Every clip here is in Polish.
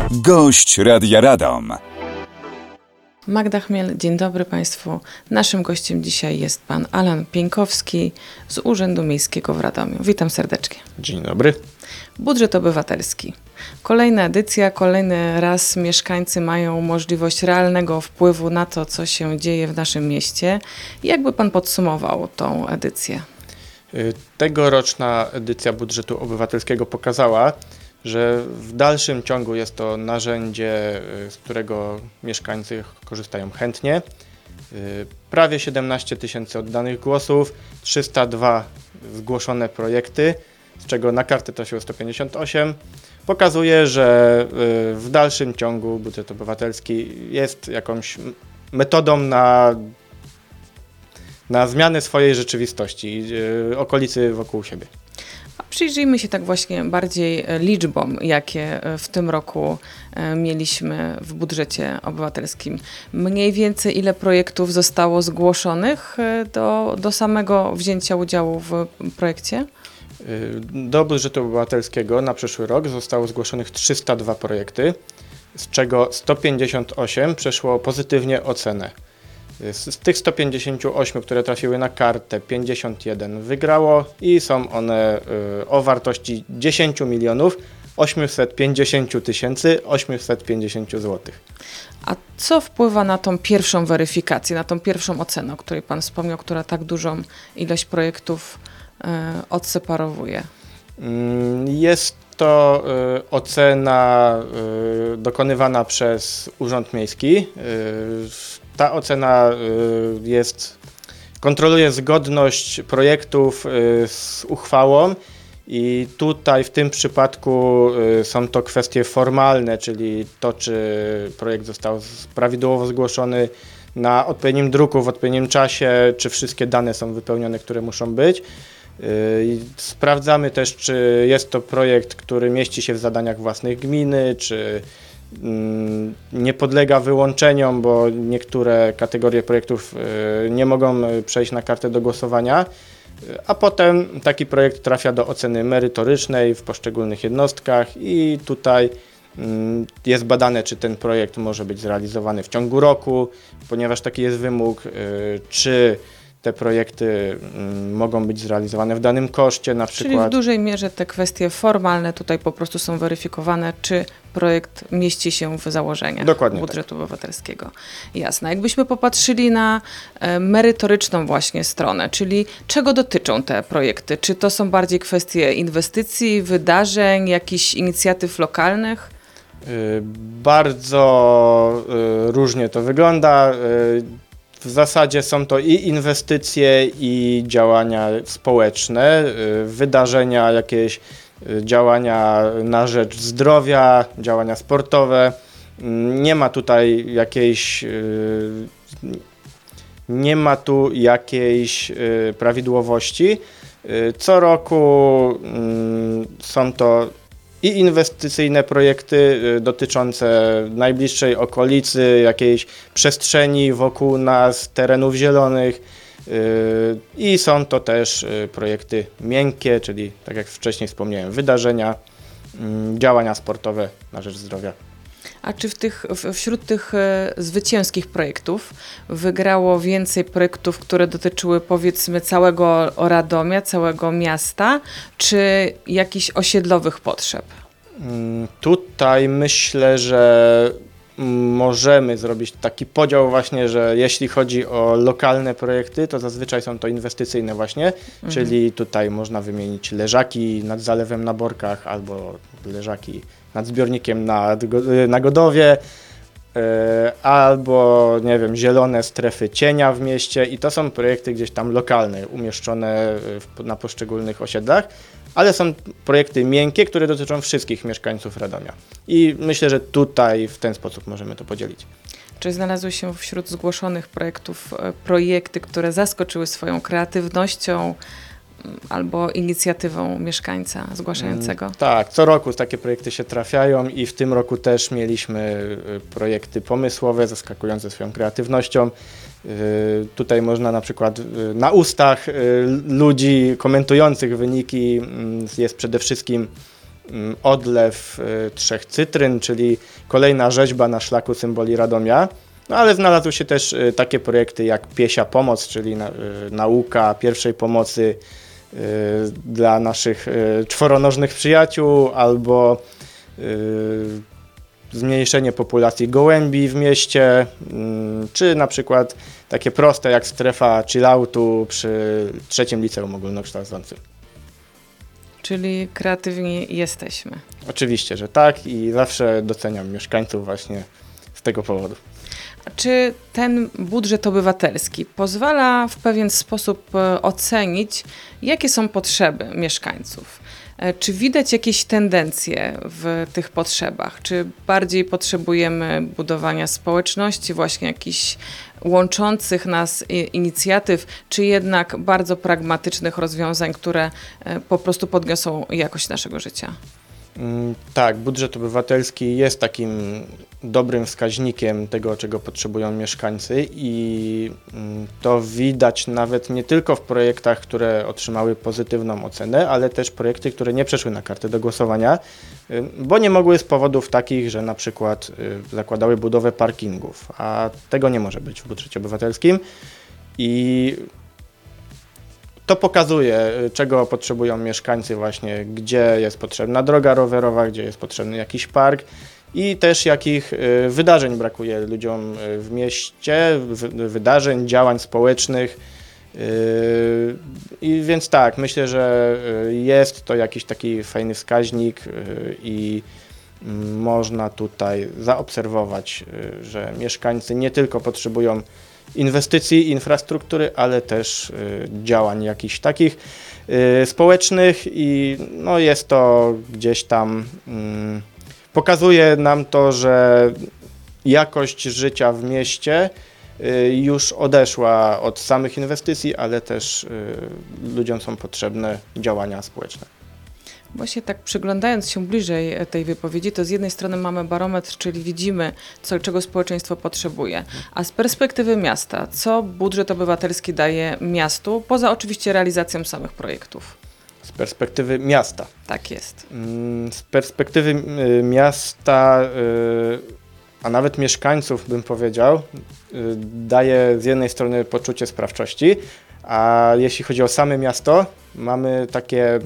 Gość Radia Radom. Magda Chmiel, dzień dobry Państwu. Naszym gościem dzisiaj jest Pan Alan Pieńkowski z Urzędu Miejskiego w Radomiu. Witam serdecznie. Dzień dobry. Budżet obywatelski. Kolejna edycja, kolejny raz mieszkańcy mają możliwość realnego wpływu na to, co się dzieje w naszym mieście. Jakby Pan podsumował tą edycję? Tegoroczna edycja budżetu obywatelskiego pokazała, że w dalszym ciągu jest to narzędzie, z którego mieszkańcy korzystają chętnie. Prawie 17 tysięcy oddanych głosów, 302 zgłoszone projekty, z czego na kartę trafiło 158. Pokazuje, że w dalszym ciągu budżet obywatelski jest jakąś metodą na zmianę swojej rzeczywistości, okolicy wokół siebie. Przyjrzyjmy się tak właśnie bardziej liczbom, jakie w tym roku mieliśmy w budżecie obywatelskim. Mniej więcej ile projektów zostało zgłoszonych do samego wzięcia udziału w projekcie? Do budżetu obywatelskiego na przyszły rok zostało zgłoszonych 302 projekty, z czego 158 przeszło pozytywnie ocenę. Z tych 158, które trafiły na kartę, 51 wygrało i są one o wartości 10 milionów 850 850 zł. A co wpływa na tą pierwszą weryfikację, na tą pierwszą ocenę, o której Pan wspomniał, która tak dużą ilość projektów odseparowuje? Jest to ocena dokonywana przez Urząd Miejski. Ta ocena kontroluje zgodność projektów z uchwałą i tutaj w tym przypadku są to kwestie formalne, czyli to, czy projekt został prawidłowo zgłoszony na odpowiednim druku, w odpowiednim czasie, czy wszystkie dane są wypełnione, które muszą być. Sprawdzamy też, czy jest to projekt, który mieści się w zadaniach własnych gminy, czy nie podlega wyłączeniom, bo niektóre kategorie projektów nie mogą przejść na kartę do głosowania, a potem taki projekt trafia do oceny merytorycznej w poszczególnych jednostkach i tutaj jest badane, czy ten projekt może być zrealizowany w ciągu roku, ponieważ taki jest wymóg, czy te projekty mogą być zrealizowane w danym koszcie na przykład. Czyli w dużej mierze te kwestie formalne tutaj po prostu są weryfikowane, czy projekt mieści się w założeniach budżetu obywatelskiego. Jasne. Jakbyśmy popatrzyli na merytoryczną właśnie stronę, czyli czego dotyczą te projekty? Czy to są bardziej kwestie inwestycji, wydarzeń, jakichś inicjatyw lokalnych? Bardzo różnie to wygląda. W zasadzie są to i inwestycje, i działania społeczne, wydarzenia, jakieś działania na rzecz zdrowia, działania sportowe. Nie ma tu jakiejś prawidłowości. Co roku są to i inwestycyjne projekty dotyczące najbliższej okolicy, jakiejś przestrzeni wokół nas, terenów zielonych i są to też projekty miękkie, czyli tak jak wcześniej wspomniałem, wydarzenia, działania sportowe na rzecz zdrowia. A czy wśród tych zwycięskich projektów wygrało więcej projektów, które dotyczyły powiedzmy całego Radomia, całego miasta, czy jakichś osiedlowych potrzeb? Tutaj myślę, że możemy zrobić taki podział właśnie, że jeśli chodzi o lokalne projekty, to zazwyczaj są to inwestycyjne właśnie, czyli tutaj można wymienić leżaki nad zalewem na Borkach albo leżaki nad zbiornikiem na Godowie, albo nie wiem, zielone strefy cienia w mieście i to są projekty gdzieś tam lokalne, umieszczone na poszczególnych osiedlach, ale są projekty miękkie, które dotyczą wszystkich mieszkańców Radomia i myślę, że tutaj w ten sposób możemy to podzielić. Czy znalazły się wśród zgłoszonych projektów projekty, które zaskoczyły swoją kreatywnością albo inicjatywą mieszkańca zgłaszającego? Tak, co roku takie projekty się trafiają i w tym roku też mieliśmy projekty pomysłowe, zaskakujące swoją kreatywnością. Tutaj można na przykład na ustach ludzi komentujących wyniki jest przede wszystkim odlew 3 cytryn, czyli kolejna rzeźba na szlaku symboli Radomia. No ale znalazły się też takie projekty jak Piesia Pomoc, czyli nauka pierwszej pomocy dla naszych czworonożnych przyjaciół, albo zmniejszenie populacji gołębi w mieście, czy na przykład takie proste jak strefa chilloutu przy 3. liceum ogólnokształcącym. Czyli kreatywni jesteśmy. Oczywiście, że tak i zawsze doceniam mieszkańców właśnie z tego powodu. Czy ten budżet obywatelski pozwala w pewien sposób ocenić, jakie są potrzeby mieszkańców? Czy widać jakieś tendencje w tych potrzebach? Czy bardziej potrzebujemy budowania społeczności, właśnie jakichś łączących nas inicjatyw, czy jednak bardzo pragmatycznych rozwiązań, które po prostu podniosą jakość naszego życia? Tak, budżet obywatelski jest takim dobrym wskaźnikiem tego, czego potrzebują mieszkańcy i to widać nawet nie tylko w projektach, które otrzymały pozytywną ocenę, ale też projekty, które nie przeszły na kartę do głosowania, bo nie mogły z powodów takich, że na przykład zakładały budowę parkingów, a tego nie może być w budżecie obywatelskim i to pokazuje, czego potrzebują mieszkańcy właśnie, gdzie jest potrzebna droga rowerowa, gdzie jest potrzebny jakiś park i też jakich wydarzeń brakuje ludziom w mieście, wydarzeń, działań społecznych. I więc tak, myślę, że jest to jakiś taki fajny wskaźnik i można tutaj zaobserwować, że mieszkańcy nie tylko potrzebują inwestycji, infrastruktury, ale też działań jakichś takich społecznych i no jest to gdzieś tam, pokazuje nam to, że jakość życia w mieście już odeszła od samych inwestycji, ale też ludziom są potrzebne działania społeczne. Właśnie tak przyglądając się bliżej tej wypowiedzi, to z jednej strony mamy barometr, czyli widzimy, czego społeczeństwo potrzebuje, a z perspektywy miasta, co budżet obywatelski daje miastu, poza oczywiście realizacją samych projektów? Z perspektywy miasta. Tak jest. Z perspektywy miasta, a nawet mieszkańców bym powiedział, daje z jednej strony poczucie sprawczości, a jeśli chodzi o same miasto, mamy takie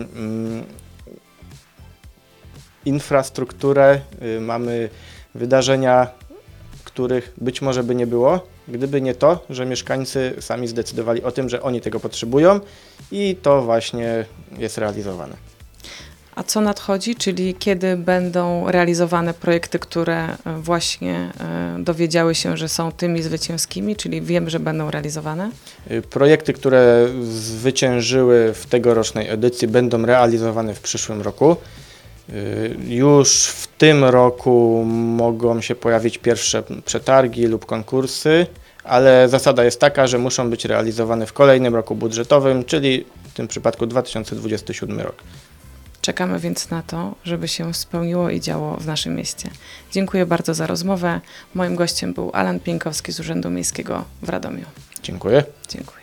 infrastrukturę, mamy wydarzenia, których być może by nie było, gdyby nie to, że mieszkańcy sami zdecydowali o tym, że oni tego potrzebują i to właśnie jest realizowane. A co nadchodzi, czyli kiedy będą realizowane projekty, które właśnie dowiedziały się, że są tymi zwycięskimi, czyli wiem, że będą realizowane? Projekty, które zwyciężyły w tegorocznej edycji, będą realizowane w przyszłym roku. Już w tym roku mogą się pojawić pierwsze przetargi lub konkursy, ale zasada jest taka, że muszą być realizowane w kolejnym roku budżetowym, czyli w tym przypadku 2027 rok. Czekamy więc na to, żeby się spełniło i działo w naszym mieście. Dziękuję bardzo za rozmowę. Moim gościem był Alan Pieńkowski z Urzędu Miejskiego w Radomiu. Dziękuję. Dziękuję.